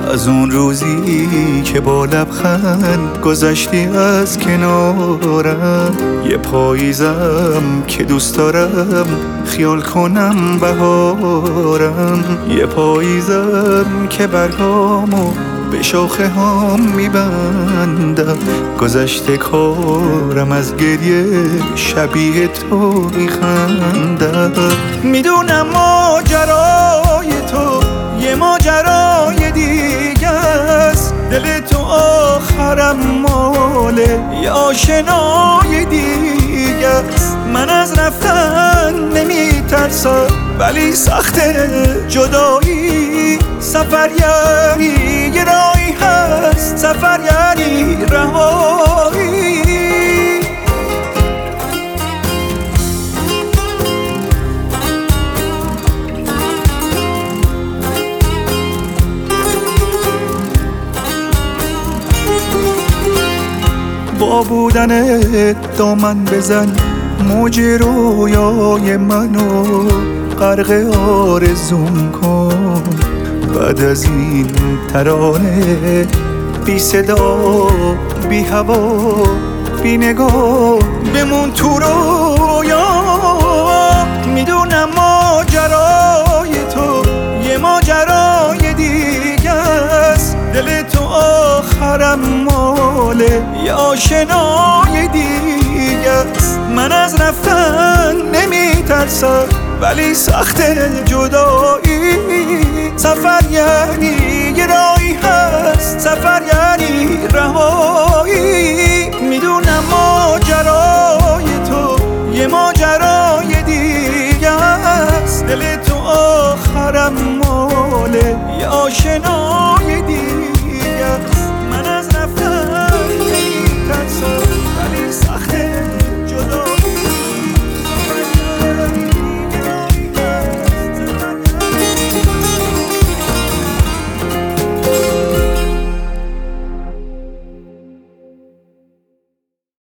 از اون روزی که با لبخند گذشتی از کنارم، یه پاییزم که دوست دارم خیال کنم بهارم، یه پاییزم که برگامو به شاخه هام میبندم، گذشته کارم از گریه شبیه تو میخندم. میدونم ماجرای تو یه ماجرای دیگه است، دل تو آخرم ماله یه آشنای دیگه است. من از رفتن نمیترسم ولی سخت جدایی، سفر یعنی یه راهی هست، سفر یعنی رهایی. با بودن دامن بزن موج رویای منو، غرق آرزوم کن بعد از این ترانه، بی صدا بی هوا بی نگاه بمون تو رویا. میدونم ماجرای تو یه ماجرای دیگه است، دل تو آخرم ماله یه آشنای دیگه است. من از رفتن نمیترسم ولی سخت جدایی، سفر یعنی یه راهی هست، سفر یعنی رهایی. میدونم ماجرای تو یه ماجرای دیگه است، دل تو آخرم ماله یه آشنا